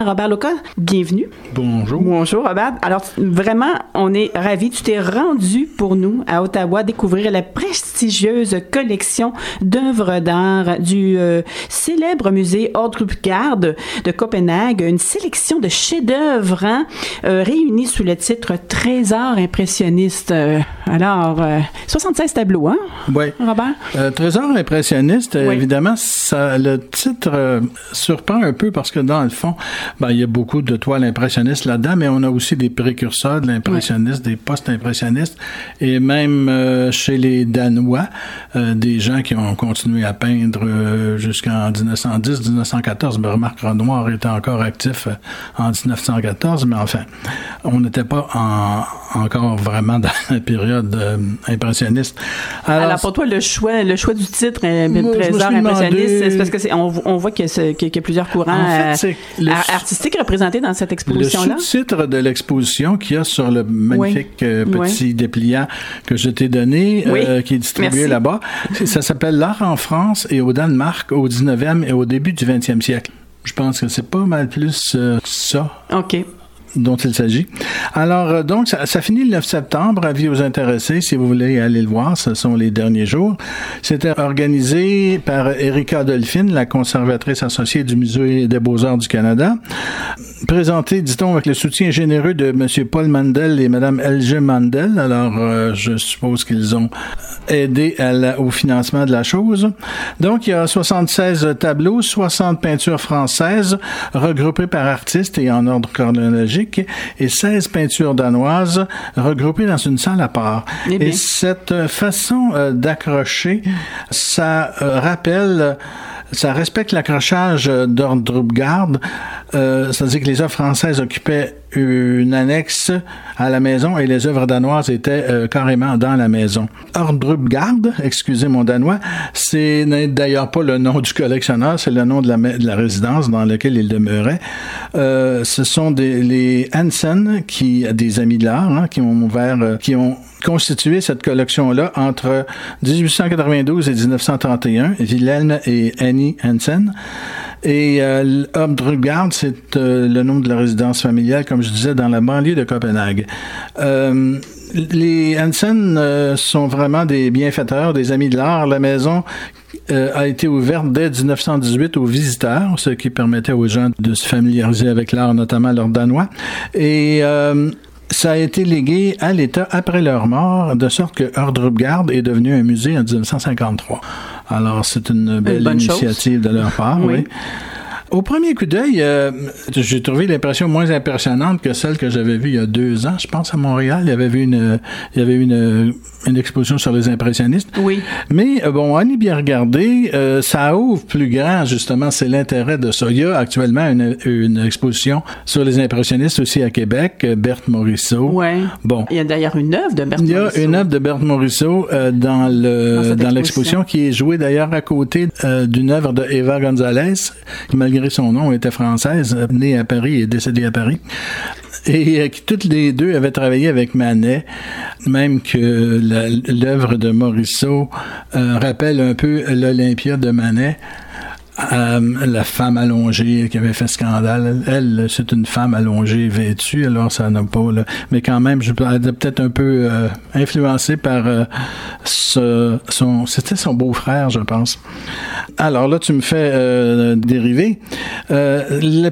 Robert Loca, bienvenue. Bonjour. Bonjour, Robert. Alors, vraiment, on est ravis. Tu t'es rendu pour nous à Ottawa découvrir la prestigieuse collection d'œuvres d'art du célèbre musée Ordrupgarde de Copenhague, une sélection de chefs-d'œuvre réunis sous le titre Trésor impressionniste. Alors, 76 tableaux, hein? Oui. Robert? Trésor impressionniste, oui. Évidemment, ça, le titre surprend un peu parce que dans le fond, il y a beaucoup de toiles impressionnistes là-dedans, mais on a aussi des précurseurs de l'impressionniste, des post-impressionnistes, et même chez les Danois, des gens qui ont continué à peindre jusqu'en 1910-1914. Remarque, Renoir était encore actif en 1914, mais enfin, on n'était pas encore vraiment dans la période impressionniste. Alors, pour toi, le choix du titre Trésor impressionniste, c'est parce que on voit qu'il y a plusieurs courants artistiques représentés dans cette exposition-là. Le sous-titre de l'exposition qu'il y a sur le magnifique petit dépliant que je t'ai donné, qui est distribué là-bas, ça s'appelle L'art en France et au Danemark au 19e et au début du 20e siècle. Je pense que c'est pas mal plus ça. OK. Dont il s'agit. Alors, donc, ça finit le 9 septembre. Avis aux intéressés, si vous voulez aller le voir, ce sont les derniers jours. C'était organisé par Erika Dolphine, la conservatrice associée du Musée des Beaux-Arts du Canada. Présenté, dit-on, avec le soutien généreux de M. Paul Mandel et Mme Helge Mandel. Alors, je suppose qu'ils ont aidé au financement de la chose. Donc, il y a 76 tableaux, 60 peintures françaises, regroupées par artistes et en ordre chronologique, et 16 peintures danoises regroupées dans une salle à part. Et cette façon d'accrocher, ça respecte l'accrochage d'Ordrupgarde, c'est-à-dire que les œuvres françaises occupaient une annexe à la maison et les œuvres danoises étaient carrément dans la maison. Ordrupgarde, excusez mon danois, c'est d'ailleurs pas le nom du collectionneur, c'est le nom de la résidence dans laquelle il demeurait. Ce sont les Hansen, des amis de l'art, qui ont constitué cette collection-là entre 1892 et 1931, Wilhelm et Annie Hansen. Et Ordrupgarde, c'est le nom de la résidence familiale, comme je disais, dans la banlieue de Copenhague. Les Hansen sont vraiment des bienfaiteurs, des amis de l'art. La maison a été ouverte dès 1918 aux visiteurs, ce qui permettait aux gens de se familiariser avec l'art, notamment l'art danois. Et ça a été légué à l'État après leur mort, de sorte que Ordrupgarde est devenu un musée en 1953. Alors, c'est une belle initiative de leur part, oui. Au premier coup d'œil, j'ai trouvé l'impression moins impressionnante que celle que j'avais vue il y a 2 ans. Je pense à Montréal, il y avait une exposition sur les impressionnistes. Oui. Mais bon, à y bien regarder, ça ouvre plus grand, justement, c'est l'intérêt de ça. Il y a actuellement une exposition sur les impressionnistes aussi à Québec, Berthe Morisseau. Ouais. Bon. Il y a d'ailleurs une œuvre de Berthe Morisseau. Il y a une œuvre de Berthe Morisseau dans l'exposition qui est jouée d'ailleurs à côté d'une œuvre de Eva González, qui malgré son nom était française, née à Paris et décédée à Paris. Et toutes les deux avaient travaillé avec Manet, même que l'œuvre de Morisseau rappelle un peu l'Olympia de Manet. La femme allongée qui avait fait scandale, elle, c'est une femme allongée vêtue, alors ça n'a pas mais quand même, je peux être peut-être un peu influencé par c'était son beau-frère, je pense. Alors là, tu me fais dériver. Le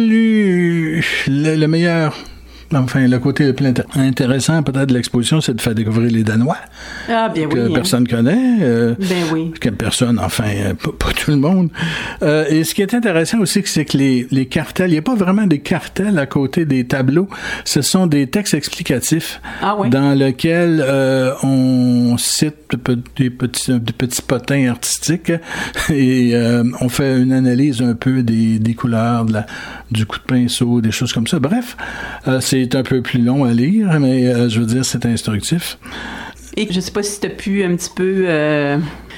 meilleur, enfin, le côté le plus intéressant peut-être de l'exposition, c'est de faire découvrir les Danois. Ah, bien que oui. Que personne connaît. Oui. Que personne, enfin, pas tout le monde. Et ce qui est intéressant aussi, c'est que les cartels, il n'y a pas vraiment des cartels à côté des tableaux. Ce sont des textes explicatifs dans lesquels on cite des petits potins artistiques et on fait une analyse un peu des couleurs, du coup de pinceau, des choses comme ça. Bref, c'est un peu plus long à lire, mais je veux dire, c'est instructif. Et je sais pas si tu as pu un petit peu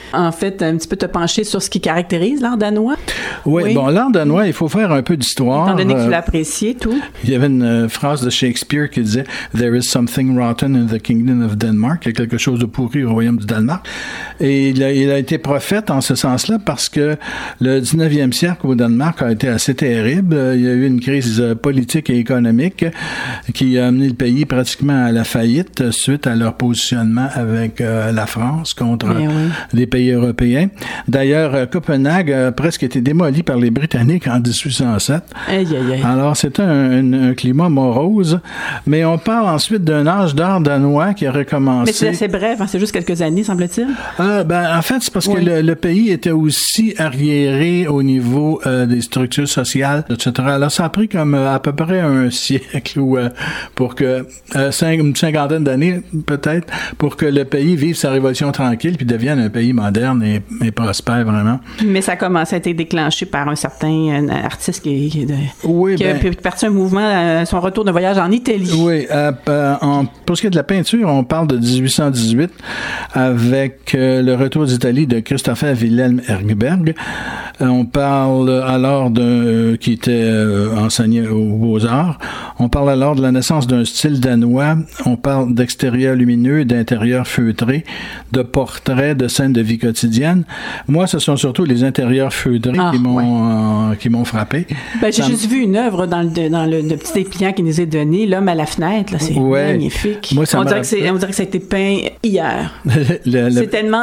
en fait, un petit peu te pencher sur ce qui caractérise l'art danois. Oui, bon, l'art danois, il faut faire un peu d'histoire. Étant donné que tu l'as apprécié, tout. Il y avait une phrase de Shakespeare qui disait « There is something rotten in the kingdom of Denmark ». Il y a quelque chose de pourri au royaume du Danemark. Et il a été prophète en ce sens-là parce que le 19e siècle au Danemark a été assez terrible. Il y a eu une crise politique et économique qui a amené le pays pratiquement à la faillite suite à leur positionnement avec la France contre les pays européens. D'ailleurs, Copenhague a presque été démoli par les Britanniques en 1807. Alors, c'était un climat morose. Mais on parle ensuite d'un âge d'art danois qui a recommencé. Mais c'est assez bref, hein? C'est juste quelques années, semble-t-il. En fait, c'est parce que le pays était aussi arriéré au niveau des structures sociales, etc. Alors, ça a pris comme à peu près un siècle ou pour que une cinquantaine d'années peut-être pour que le pays vive sa révolution tranquille puis devienne un pays moderne et prospère vraiment. Mais ça commence à être déclenché par un certain artiste qui a parti un mouvement, son retour de voyage en Italie. Oui, pour ce qui est de la peinture, on parle de 1818 avec le retour d'Italie de Christopher Wilhelm Ergberg. On parle alors qui était enseigné aux Beaux-Arts. On parle alors de la naissance d'un style danois. On parle d'extérieur lumineux, d'intérieur feutré, de portraits, de scènes de vie quotidienne. Moi, ce sont surtout les intérieurs feutrés qui m'ont frappé. J'ai juste vu une œuvre dans le petit dépliant qui nous est donné, L'homme à la fenêtre. Là, c'est magnifique. Moi, on dirait que ça a été peint hier. C'est tellement...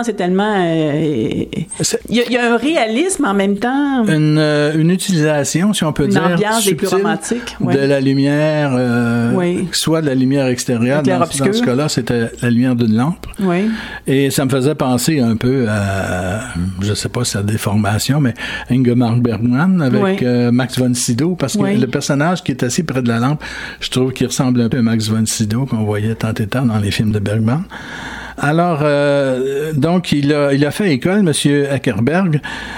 Il y a un réalisme en même temps. Une utilisation, si on peut dire, ambiance des plus romantiques. De la lumière, soit de la lumière extérieure. Dans ce cas-là, c'était la lumière d'une lampe. Oui. Et ça me faisait penser un peu à, je sais pas si c'est la déformation, mais Ingmar Bergman avec Max von Sydow, parce que le personnage qui est assis près de la lampe, je trouve qu'il ressemble un peu à Max von Sydow qu'on voyait tant et tant dans les films de Bergman. Alors, donc, il a fait école, M. Eckerberg.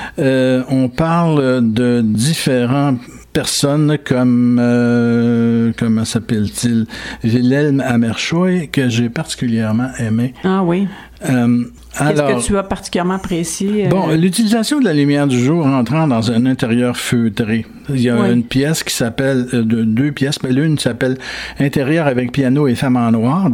On parle de différents personnes comme, comment s'appelle-t-il, Wilhelm Hammershøi, que j'ai particulièrement aimé. Ah oui. Qu'est-ce que tu as particulièrement apprécié? Bon, l'utilisation de la lumière du jour entrant dans un intérieur feutré. Il y a une pièce qui s'appelle, deux pièces, mais l'une s'appelle Intérieur avec piano et femme en noir,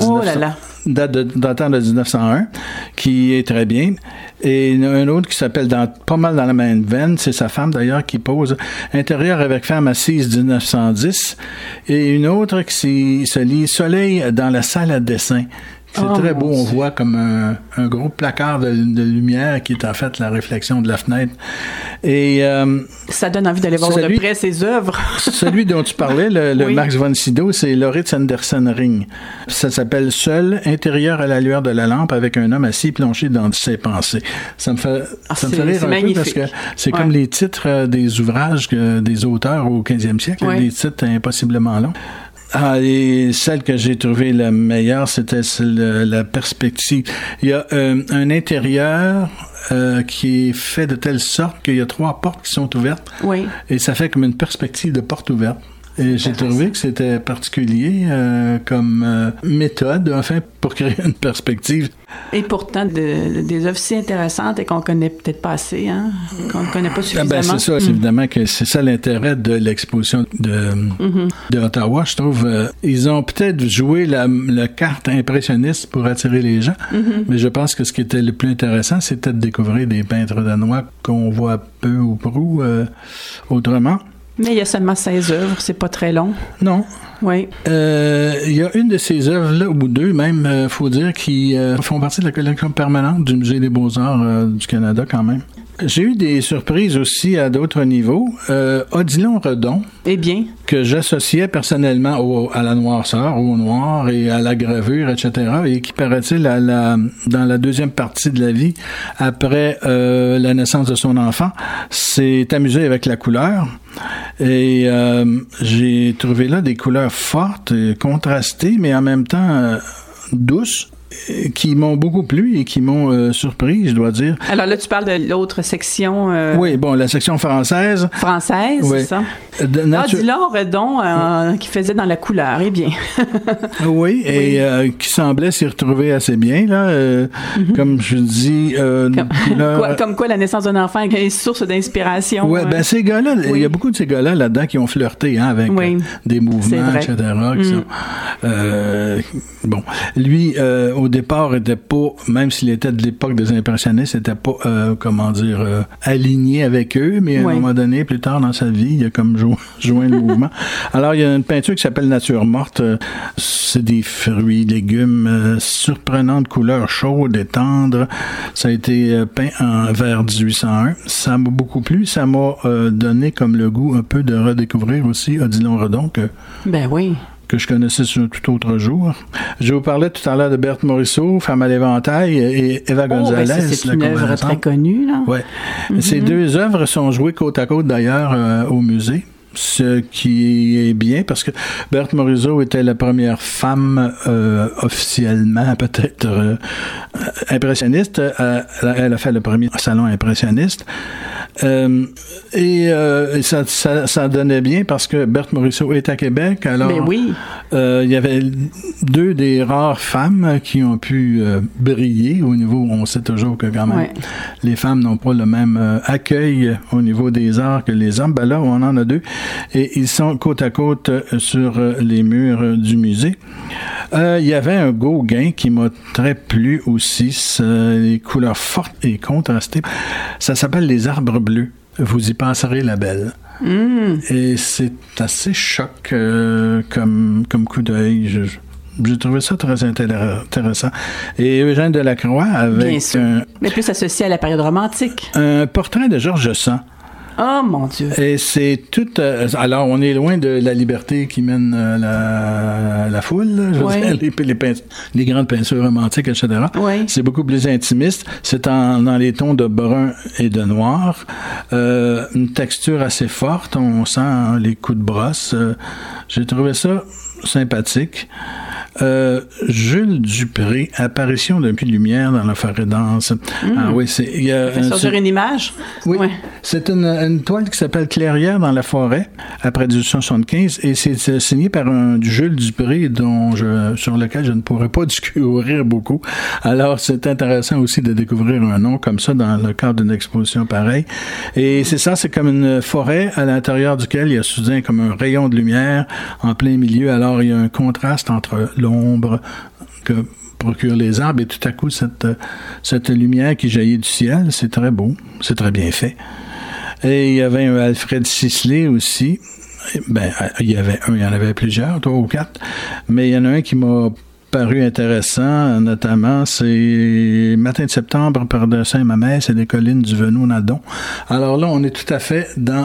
datant de 1901, qui est très bien. Et un autre qui s'appelle pas mal dans la même veine, c'est sa femme d'ailleurs qui pose Intérieur avec femme assise 1910. Et une autre qui se lit Soleil dans la salle à dessin. C'est très beau, on voit comme un gros placard de lumière qui est en fait la réflexion de la fenêtre. Et ça donne envie d'aller voir de près ses œuvres. Celui dont tu parlais, le Max von Sydow, c'est Lauritz Andersen Ring. Ça s'appelle Seul, intérieur à la lueur de la lampe avec un homme assis plongé dans ses pensées. Ça me fait rire un magnifique. Peu parce que c'est comme les titres des ouvrages des auteurs au 15e siècle, des titres impossiblement longs. Et celle que j'ai trouvée la meilleure, c'était la perspective. Il y a un intérieur qui est fait de telle sorte qu'il y a 3 portes qui sont ouvertes. Oui. Et ça fait comme une perspective de porte ouverte. Et j'ai trouvé que c'était particulier comme méthode, enfin, pour créer une perspective. Et pourtant, des œuvres si intéressantes et qu'on connaît peut-être pas assez, hein? Qu'on ne connaît pas suffisamment. C'est ça, évidemment que c'est ça l'intérêt de l'exposition de Ottawa. Je trouve ils ont peut-être joué la carte impressionniste pour attirer les gens, mais je pense que ce qui était le plus intéressant, c'était de découvrir des peintres danois qu'on voit peu ou prou autrement. Mais il y a seulement 16 œuvres, c'est pas très long. Non. Oui. Il y a une de ces œuvres-là, ou deux même, faut dire, qui font partie de la collection permanente du Musée des Beaux-Arts du Canada quand même. J'ai eu des surprises aussi à d'autres niveaux. Odilon Redon, que j'associais personnellement à la noirceur, au noir et à la gravure, etc., et qui, paraît-il, dans la deuxième partie de la vie, après la naissance de son enfant, s'est amusé avec la couleur. Et j'ai trouvé là des couleurs fortes, contrastées, mais en même temps douces. qui m'ont beaucoup plu et qui m'ont surpris, je dois dire. Alors là, tu parles de l'autre section... Oui, bon, la section française. Française, oui. C'est ça. Dillon Redon, qui faisait dans la couleur, eh bien. Oui, et qui semblait s'y retrouver assez bien, là. Comme je dis... comme quoi, la naissance d'un enfant est une source d'inspiration. Oui, ben ces gars-là, il y a beaucoup de ces gars-là là-dedans qui ont flirté avec des mouvements, etc. Qui sont, bon, lui, au départ, était pas, même s'il était de l'époque des impressionnistes, était pas, aligné avec eux, mais à un moment donné, plus tard dans sa vie, il a comme joint le mouvement. Alors, il y a une peinture qui s'appelle Nature morte. C'est des fruits, légumes, surprenantes couleurs chaudes et tendres. Ça a été peint vers 1801. Ça m'a beaucoup plu. Ça m'a donné comme le goût un peu de redécouvrir aussi Odilon Redon que je connaissais sur un tout autre jour. Je vous parlais tout à l'heure de Berthe Morisseau, Femme à l'éventail, et Eva Gonzalez. C'est une œuvre très connue, là. Oui. Ces deux œuvres sont jouées côte à côte, d'ailleurs, au musée. Ce qui est bien, parce que Berthe Morisot était la première femme officiellement, peut-être impressionniste. Elle a fait le premier salon impressionniste. Et ça donnait bien parce que Berthe Morisot est à Québec. Alors, il y avait deux des rares femmes qui ont pu briller au niveau, on sait toujours que quand même les femmes n'ont pas le même accueil au niveau des arts que les hommes. Ben là, on en a deux. Et ils sont côte à côte sur les murs du musée. Il y avait un Gauguin qui m'a très plu aussi. Les couleurs fortes et contrastées. Ça s'appelle Les arbres bleus. Vous y passerez la belle. Et c'est assez choc comme coup d'œil. J'ai trouvé ça très intéressant. Et Eugène Delacroix avec... Mais plus associé à la période romantique. Un portrait de Georges Sand. Oh, mon Dieu! Et c'est tout... alors, on est loin de la liberté qui mène la foule, là, je veux dire, les grandes peintures romantiques, etc. C'est beaucoup plus intimiste. C'est dans les tons de brun et de noir. Une texture assez forte. On sent les coups de brosse. J'ai trouvé ça sympathique. Jules Dupré, Apparition d'un puits de lumière dans la forêt dense. Ah oui, sur une image? Oui. C'est une toile qui s'appelle Clairière dans la forêt, après 1875, et c'est signé par un Jules Dupré sur lequel je ne pourrais pas discourir beaucoup. Alors, c'est intéressant aussi de découvrir un nom comme ça dans le cadre d'une exposition pareille. Et c'est ça, c'est comme une forêt à l'intérieur duquel il y a soudain comme un rayon de lumière en plein milieu. Alors, il y a un contraste entre l'ombre que procurent les arbres et tout à coup cette lumière qui jaillit du ciel. C'est très beau, c'est très bien fait. Et il y avait un Alfred Sisley aussi. Il y en avait plusieurs, 3 ou 4, mais il y en a un qui m'a paru intéressant, notamment, c'est Matin de septembre, par de Saint-Mamès et des collines du Venot-Nadon. Alors là, on est tout à fait dans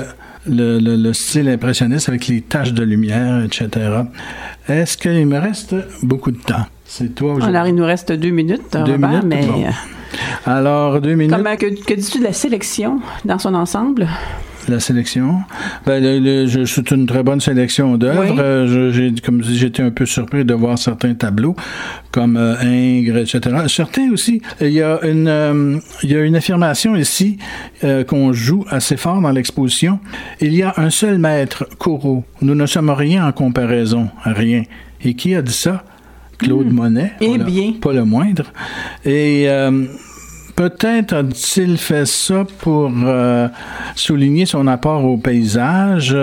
le style impressionniste avec les taches de lumière, etc. Est-ce qu'il me reste beaucoup de temps? C'est toi aujourd'hui? Alors, il nous reste 2 minutes, Robert, mais... Bon. Alors, 2 minutes. Que dis-tu de la sélection dans son ensemble? La sélection? C'est une très bonne sélection d'œuvres. Comme je dis, j'étais un peu surpris de voir certains tableaux, comme Ingres, etc. Certains aussi. Il y a une affirmation ici qu'on joue assez fort dans l'exposition. Il y a un seul maître, Corot. Nous ne sommes rien en comparaison, rien. Et qui a dit ça? Claude Monet. Pas le moindre. Et... peut-être a-t-il fait ça pour souligner son apport au paysage,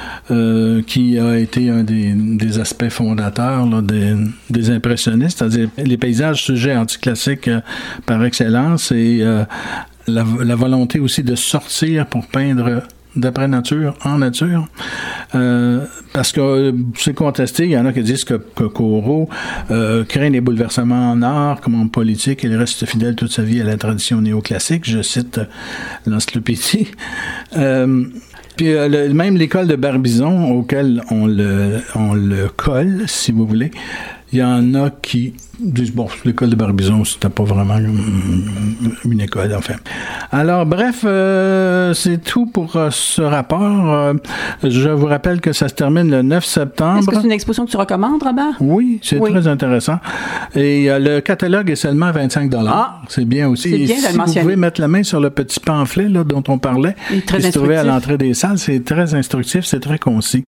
qui a été un des aspects fondateurs là, des impressionnistes, c'est-à-dire les paysages sujets anticlassiques par excellence, et la volonté aussi de sortir pour peindre d'après nature, en nature, parce que c'est contesté, il y en a qui disent que Corot craint les bouleversements en art comme en politique, et il reste fidèle toute sa vie à la tradition néoclassique, je cite l'encyclopédie. Puis même l'école de Barbizon, auquel on le colle, si vous voulez, Il y en a qui disent, bon, l'école de Barbizon, c'était pas vraiment une école, enfin. Alors, bref, c'est tout pour ce rapport. Je vous rappelle que ça se termine le 9 septembre. Est-ce que c'est une exposition que tu recommandes, Robert? Oui, c'est très intéressant. Et le catalogue est seulement 25 $. Ah, c'est bien aussi. C'est bien et de le si mentionner. vous pouvez mettre la main sur le petit pamphlet là, dont on parlait, qui se trouvait à l'entrée des salles, c'est très instructif, c'est très concis.